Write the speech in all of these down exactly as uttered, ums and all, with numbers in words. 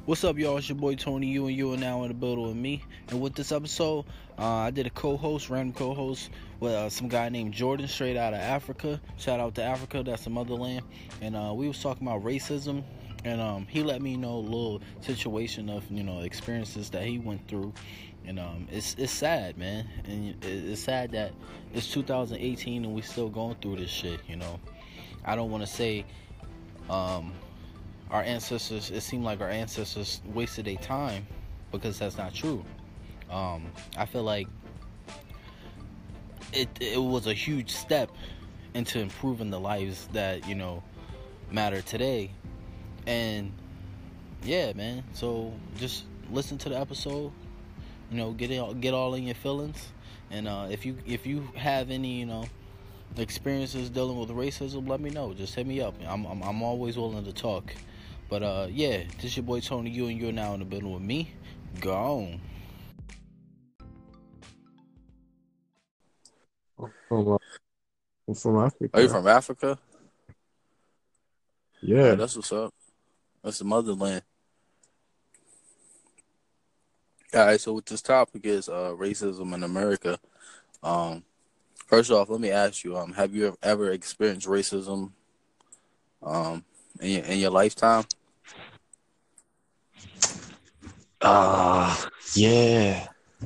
What's up, y'all? It's your boy Tony. You and you are now in the building with me. And with this episode, uh, I did a co-host, random co-host with uh, some guy named Jordan, straight out of Africa. Shout out to Africa, that's the motherland. And uh, we was talking about racism, and um, he let me know a little situation of you know experiences that he went through. And um, it's it's sad, man. And it's sad that it's two thousand eighteen and we still going through this shit. You know, I don't want to say. Um, Our ancestors, it seemed like our ancestors wasted their time, because that's not true. Um, I feel like it it was a huge step into improving the lives that, you know, matter today. And yeah, man. So just listen to the episode, you know, get it, get all in your feelings. And uh, if you if you have any, you know, experiences dealing with racism, let me know. Just hit me up. I'm I'm, I'm always willing to talk. But, uh, yeah, this your boy Tony. You and you're now in the building with me. Gone. From, uh, I'm from Africa. Are you from Africa? Yeah. Oh, that's what's up. That's the motherland. All right, so what this topic is uh, racism in America. Um, first off, let me ask you: um, have you ever experienced racism um, in your, in your lifetime? Ah, uh, yeah.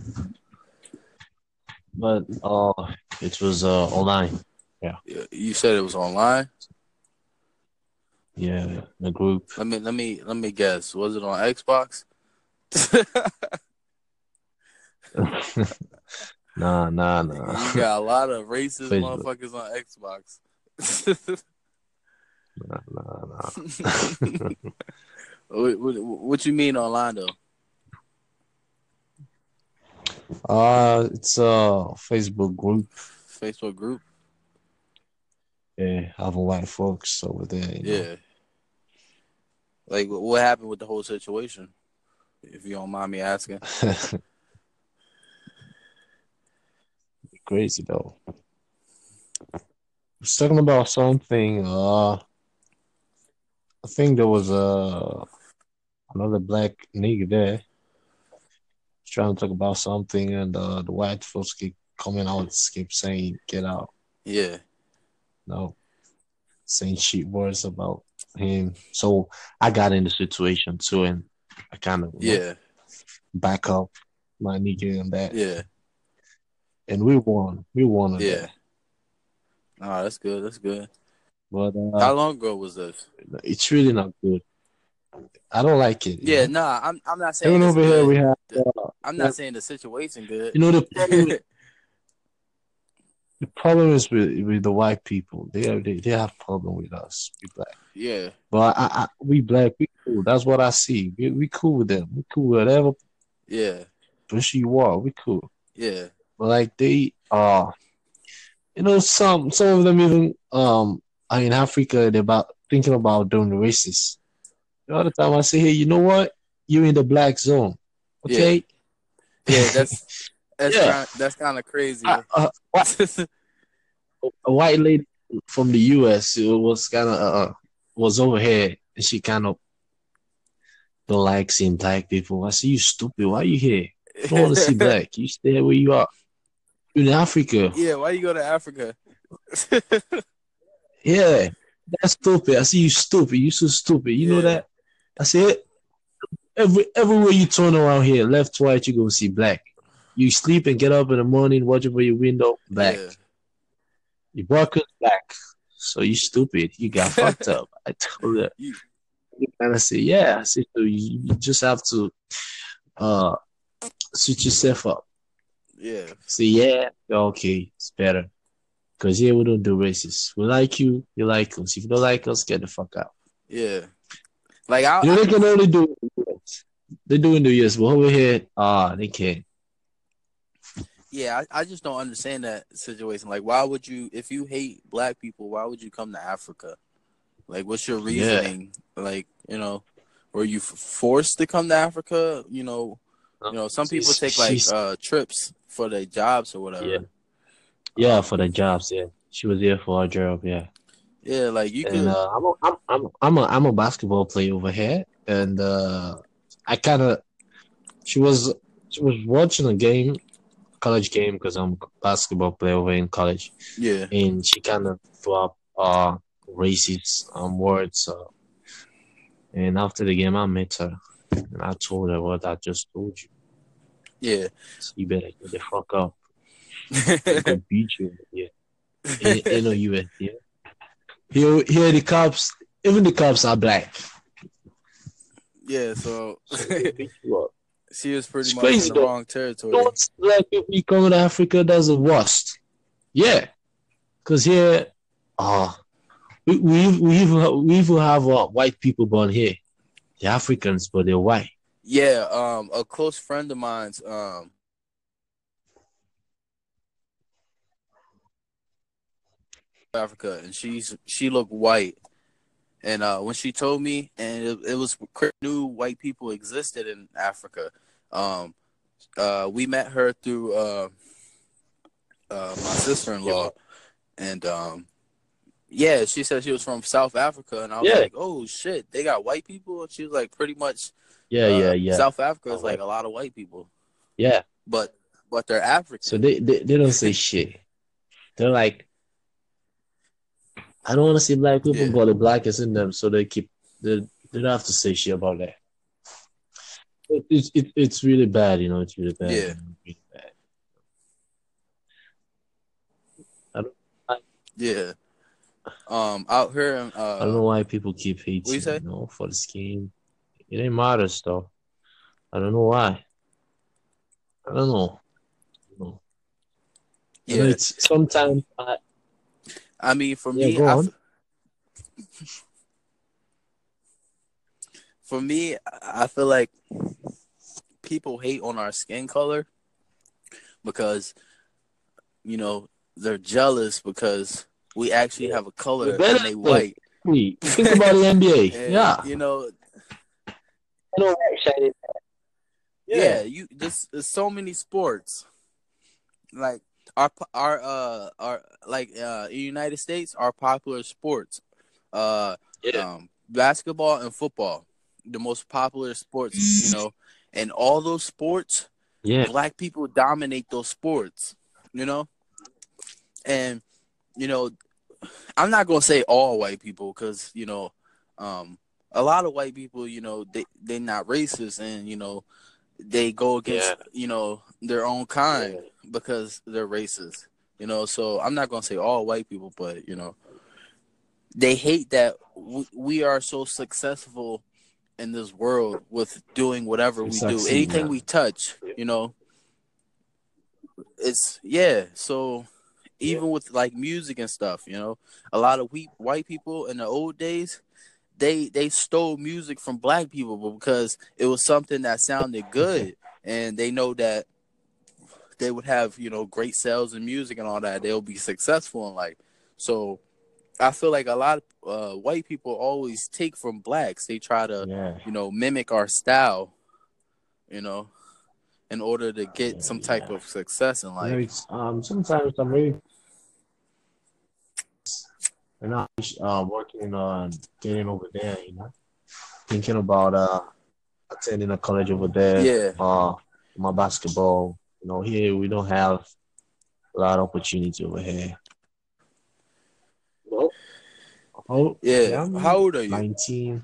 But uh, it was uh online. Yeah. You said it was online. Yeah, the group. Let me let me let me guess. Was it on Xbox? nah, nah, nah. You got a lot of racist Facebook. motherfuckers on Xbox. nah, nah, nah. what, what, what you mean online though? Uh, it's a Facebook group. Facebook group. Yeah, have a white folks over there. You Yeah. know? Like, what happened with the whole situation? If you don't mind me asking. Crazy though. I was talking about something. Uh, I think there was a uh, another black nigga there trying to talk about something, and uh, the white folks keep coming out, keep saying "get out." Yeah. No, saying shit words about him. So I got in the situation too, and I kind of yeah know, back up my nigga and that. Yeah. And we won. We won. On yeah. That. Oh, that's good. That's good. But uh, how long ago was this? It's really not good. I don't like it. Yeah, know? nah, I'm I'm not saying Even it's over good. here we have. Uh, I'm not saying the situation good. You know the problem. The problem is with, with the white people. They are, they they have problem with us. We black. Yeah. But I, I we black. We cool. That's what I see. We we cool with them. We cool with whatever. Yeah. Push you are. We cool. Yeah. But like they are, uh, you know, some some of them even um are in Africa. They're about thinking about doing the racist. The other time I say, hey, you know what? You're in the black zone. Okay. Yeah, yeah that's that's yeah. Kinda, that's kind of crazy. I, uh, a white lady from the U S It was kind of uh, was over here, and she kind of don't like seeing black people. I say, you stupid. Why are you here? You don't want to see black. You stay where you are. You're in Africa. Yeah, why you go to Africa? Yeah, that's stupid. I see you stupid. You so stupid. You yeah. know that? I said, every everywhere you turn around here, left, right, you go see black. You sleep and get up in the morning, watch over your window, black. Yeah. You walk black. So you stupid. You got fucked up. I told her. You kind of say, yeah. I said, so you, you just have to uh switch yourself up. Yeah. Say, yeah, okay, it's better. Because here we don't do racist. We like you, you like us. If you don't like us, get the fuck out. Yeah. Like I, you know, I they can only do it. They do in the U S, but over here, ah, they can't. Yeah, I, I just don't understand that situation. Like, why would you, if you hate black people, why would you come to Africa? Like, what's your reasoning? Yeah. Like, you know, were you forced to come to Africa? You know, you know, some people take like uh, trips for their jobs or whatever. Yeah, yeah, um, for the jobs. Yeah, she was there for her job. Yeah, yeah, like you and, could. Uh, I'm a, I'm I'm I'm a I'm a basketball player over here, and uh, I kind of she was she was watching a game, college game, because I'm a basketball player over in college, Yeah. and she kind of threw up uh racist um words. Uh, and after the game, I met her and I told her what I just told you. Yeah. So you better get the fuck up. I'm gonna beat you over here. In, in the U S, yeah. Here, here the cops, even the cops are black. Yeah, so So they beat you up. she was pretty It's much crazy in the though. wrong territory. Don't black people coming to Africa, that's the worst. Yeah, because here, uh, we we we even we even have uh, white people born here. They're Africans, but they're white. Yeah, um, a close friend of mine's, um, Africa, and she's she looked white. And uh, when she told me, and it, it was knew white people existed in Africa. Um, uh, we met her through uh, uh, my sister-in-law, and um, yeah, she said she was from South Africa, and I was Yeah. like, "Oh shit, they got white people." And she was like, "Pretty much, Yeah, uh, yeah, yeah, South Africa is Oh, like a lot of white people, yeah. but but they're African." So they they, they don't say shit. They're like, I don't want to see black people, Yeah. but the black is in them, so they keep they they don't have to say shit about that. It, it's it, it's really bad, you know. It's really bad. Yeah. You know, really bad. I don't, I, Yeah. Um, out here, in, uh, I don't know why people keep hating, what you say? you know, for the scheme. It ain't matters though. I don't know why. I don't know. I don't know. You know, Yeah. it's sometimes I, I mean, for yeah, me, go I on. f- for me, I feel like people hate on our skin color because, you know, they're jealous because we actually have a color We're better and they than white. we. Think about the N B A. And, Yeah. you know, I know, shiny. yeah, you just there's so many sports. Like our our uh our like uh in the United States, our popular sports, uh Yeah. um basketball and football, the most popular sports, you know, and all those sports, Yeah. black people dominate those sports, you know, and you know, I'm not gonna say all white people because you know, um, a lot of white people, you know, they they're not racist and you know, they go against Yeah. you know their own kind Yeah. because they're racist, you know. So I'm not gonna say all white people, but you know, they hate that we, we are so successful in this world with doing whatever We we do, succeed, anything man. we touch, you know. It's yeah. So even with like music and stuff, you know, a lot of we white people in the old days, they they stole music from black people because it was something that sounded good, and they know that they would have you know great sales in music and all that. They'll be successful in life. So I feel like a lot of uh, white people always take from blacks. They try to Yeah. you know mimic our style, you know, in order to get Yeah, some type yeah. of success in You know, life. it's um sometimes I'm really and I'm uh, working on getting over there, you know, thinking about uh attending a college over there, Yeah, uh my basketball. You know, here we don't have a lot of opportunity over here. Well, oh yeah, yeah. How I'm old are you? nineteen.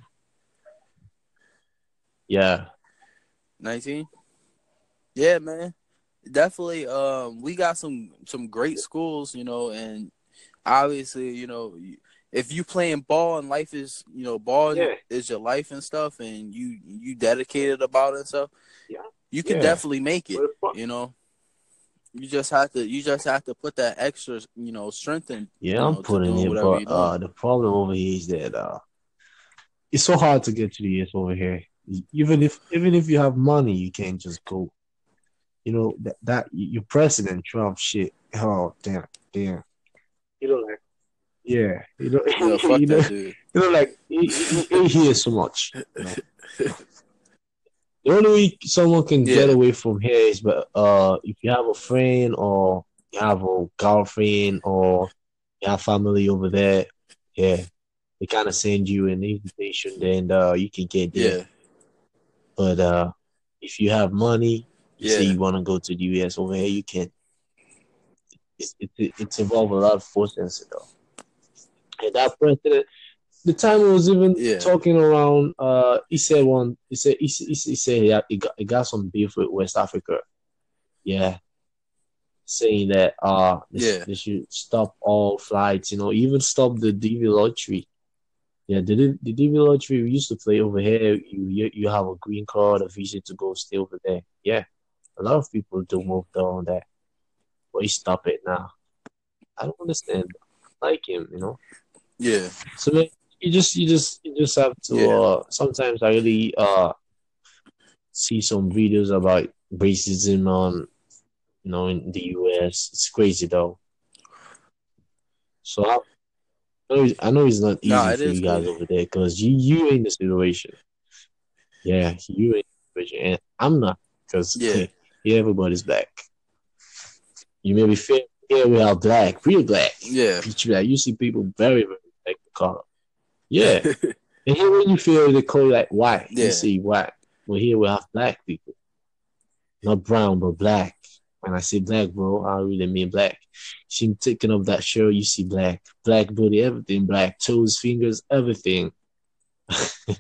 Yeah. nineteen? Yeah, man. Definitely. Um, we got some some great schools, you know, and obviously, you know, if you playing ball and life is, you know, ball Yeah. is your life and stuff, and you you dedicated about it and stuff, Yeah. you could Yeah. definitely make it. But fu- You know, you just have to you just have to put that extra, you know, strength in, yeah, you I'm know, to putting doing it, whatever but you're doing. uh the problem over here is that uh it's so hard to get to the U S over here. Even if even if you have money, you can't just go. You know that that your president Trump shit. Oh damn, damn. You know like yeah, you know Yeah, fuck you know that dude. you know like he, he, he hears so much. You know? The only way someone can get Yeah, away from here is but uh if you have a friend or you have a girlfriend or you have family over there, yeah, they kind of send you an invitation, then uh you can get there. yeah, But uh, if you have money, you say Yeah. you want to go to the U S over here, you can. It's it, it, it's involved a lot of forces, though. And that president, the time he was even Yeah. talking around, uh, he said one, he said he, he, he said he, had, he, got, he got some beef with West Africa. Yeah, saying that uh they, Yeah. they should stop all flights, you know, even stop the D V lottery. Yeah, the the D V lottery we used to play over here. You, you you have a green card, a visa to go stay over there. Yeah, a lot of people do move down on that, but he stop it now. I don't understand. Like him, you know. Yeah. So man, you just you just you just have to. Yeah. Uh, sometimes I really uh see some videos about racism on you know in the U S. It's crazy though. So I, I know I know it's not Nah, easy it for is you guys crazy. over there because you you in the situation. Yeah, you in the situation, and I'm not because Yeah. yeah, everybody's black. You may be fair. Here we are black, real black, Yeah. pitch black. You see people very very black color. Yeah, and here when you feel they call you like white, you Yeah. see white. Well, here we have black people, not brown but black. When I say black, bro, I really mean black. See, taking off that shirt, you see black, black body, everything black, toes, fingers, everything. So,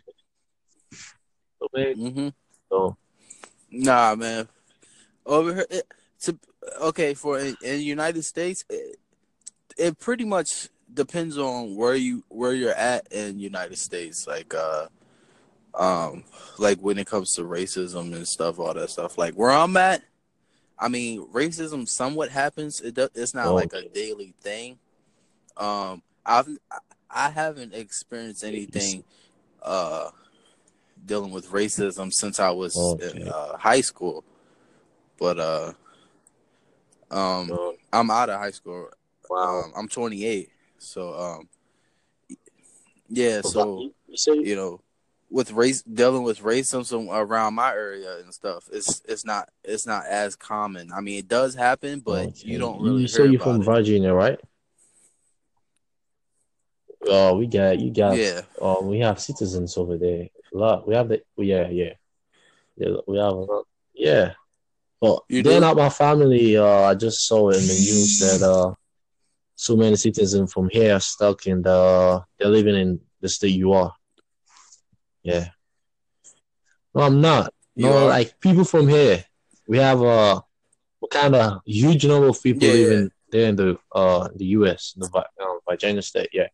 man, Mm-hmm. so Nah, man. Over here, it, to, okay, for in, in the United States, it, it pretty much depends on where you where you're at in United States. Like, uh, um, like when it comes to racism and stuff, all that stuff. Like where I'm at, I mean, racism somewhat happens. It do, it's not like a okay. daily thing. Um, I've I haven't experienced anything uh dealing with racism since I was in Okay. uh, high school. But uh, um, Um, I'm out of high school. wow. Um, I'm twenty-eight, so um, yeah. But So you, you say you know, with race dealing with racism around my area and stuff, it's it's not it's not as common. I mean, it does happen, but you okay. don't You, really you say hear you're about from it. Virginia, right? Oh, we got you got. Yeah, Oh, we have citizens over there. A lot. We have the. Yeah, yeah. Yeah, we have a lot. Yeah. But you they're do. not my family. Uh, I just saw in the news that uh, so many citizens from here are stuck in the. They're living in the state you are. Yeah. No, I'm not. You No, are. like people from here. We have uh, a kind of huge number of people Yeah, yeah, living there in the uh the U S, the Vi- uh, Virginia state. Yeah.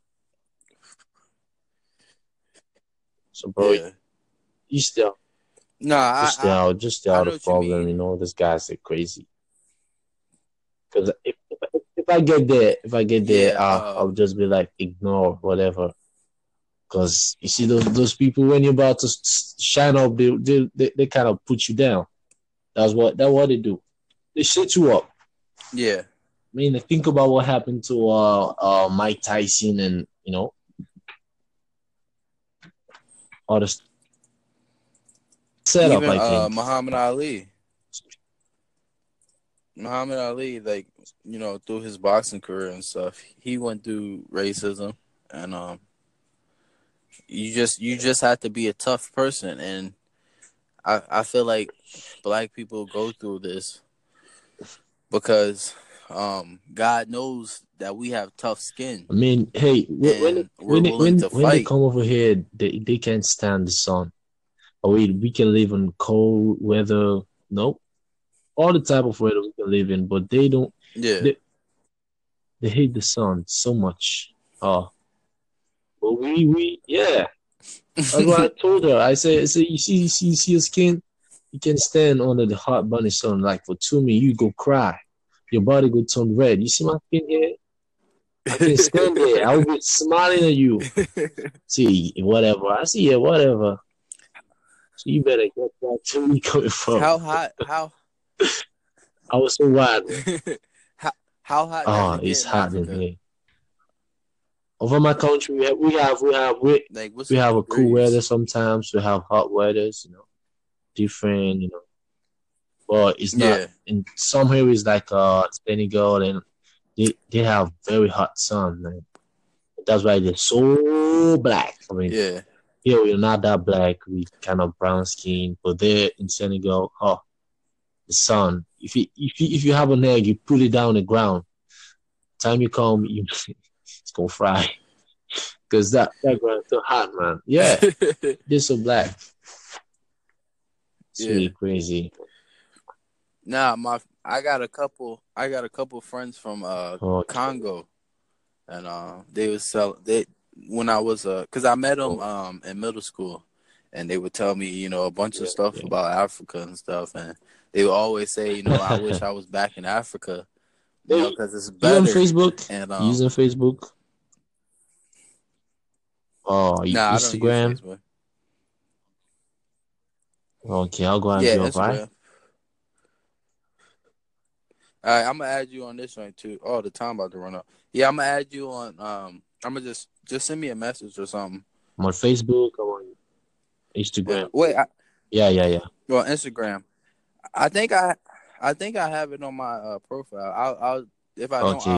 So, bro, yeah. you still Nah, I, just stay I out, just stay I out know of what you problem. mean. You know, these guys are crazy. Because if, if if I get there, if I get there, Yeah. uh, I'll Um. just be like ignore whatever. Because you see those those people when you're about to s- shine up, they they they, they kind of put you down. That's what that's what they do. They shut you up. Yeah. I mean, think about what happened to uh uh Mike Tyson and you know all the setup. Even I uh think. Muhammad Ali. Muhammad Ali, like, you know, through his boxing career and stuff, he went through racism, and um, you just you just have to be a tough person, and I I feel like black people go through this because um God knows that we have tough skin I mean, hey, wh- when and we're when they, willing when to when they fight. come over here, they, they can't stand the sun. Or we we can live in cold weather. No, all the type of weather we can live in, but they don't. Yeah, They they hate the sun so much. Oh, but we we yeah. That's what I told her. I said, I said you see you see you see your skin. You can stand under the hot burning sun like for two minutes. You go cry. Your body go turn red. You see my skin here? I can stand there. I will be smiling at you. See, whatever. I see it, whatever. So you better get back to where you coming from. how hot how I was so wild, man. how how hot does Oh, it get it's in hot in Africa? here. Over my country, we have we have we have we, Like, what's we the have a cool weather degrees? sometimes. We have hot weathers, you know, different, you know. But it's not Yeah, in some areas like uh Senegal and they they have very hot sun, man. That's why they're so black. I mean, yeah, here we're not that black. We kind of brown skin, but there in Senegal, oh, the sun. If you if you if you have an egg, you put it down on the ground. Time you come, you it's gonna fry because that that ground so hot, man. Yeah, they're so black. It's Yeah. really crazy. Nah, my I got a couple. I got a couple friends from uh Okay. Congo, and uh they was sell they when I was uh because I met them Oh. um in middle school, and they would tell me you know a bunch of Yeah, stuff yeah. about Africa and stuff, and they would always say you know I wish I was back in Africa, you know, because it's You on better. Facebook? And You um using Facebook? Oh, you- nah, I don't use Instagram? Facebook. Okay, I'll go and Yeah, drop by. Instagram. All right, I'm gonna add you on this one too. Oh, the time about to run up. Yeah, I'm gonna add you on. Um, I'm gonna just just send me a message or something. I'm on Facebook. I'm on And Instagram. wait, I, Yeah, yeah, yeah. well, Instagram. I think I, I think I have it on my uh, profile. I'll, I'll if I don't, Okay. I'll